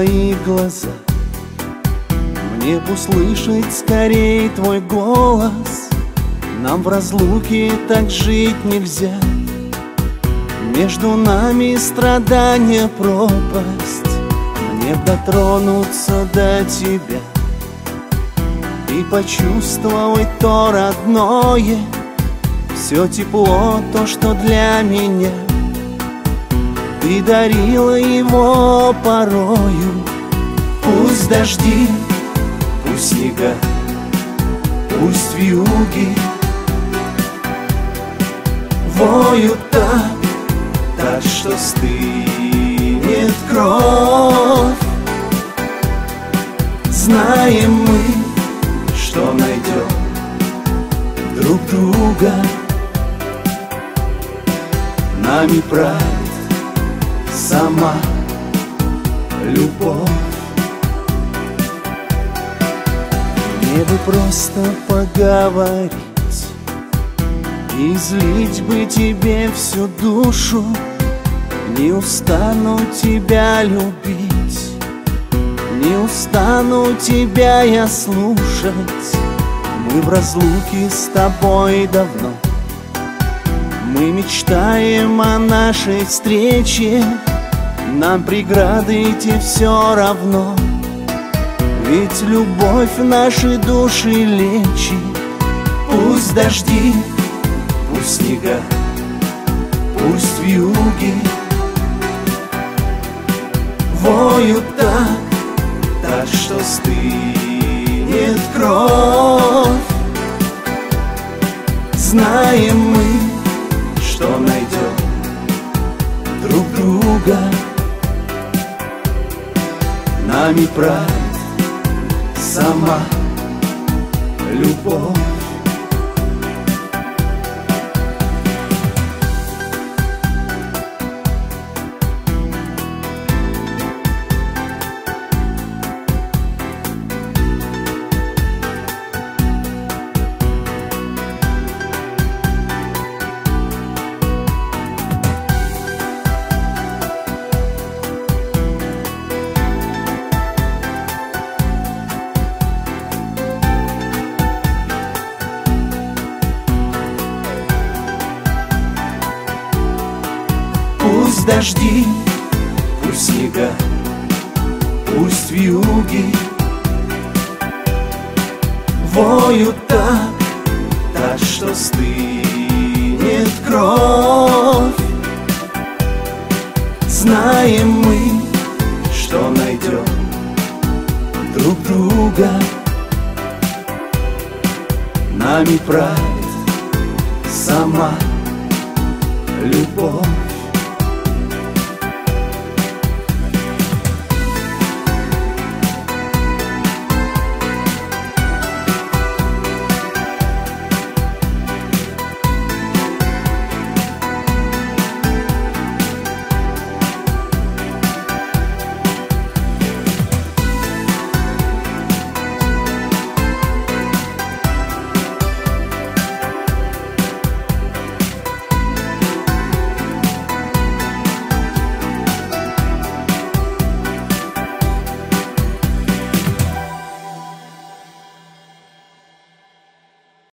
твои глаза, мне б услышать скорей твой голос. Нам в разлуке так жить нельзя, между нами страдания пропасть. Мне б дотронуться до тебя и почувствовать то родное, все тепло, то, что для меня. Ты дарила его порою. Пусть дожди, пусть снега, пусть вьюги воют так, что стынет кровь. Знаем мы, что найдем друг друга. Нами правит сама любовь. Мне бы просто поговорить, излить бы тебе всю душу. Не устану тебя любить, не устану тебя я слушать. Мы в разлуке с тобой давно, мы мечтаем о нашей встрече. Нам преграды эти все равно, ведь любовь наши души лечит. Пусть дожди, пусть снега, пусть вьюги воют так, что стынет кровь. Знаем мы, что найдем друг друга. Нами правит сама любовь. Пусть дожди, пусть снега, пусть вьюги воют так, что стынет кровь. Знаем мы, что найдем друг друга. Нами правит сама любовь.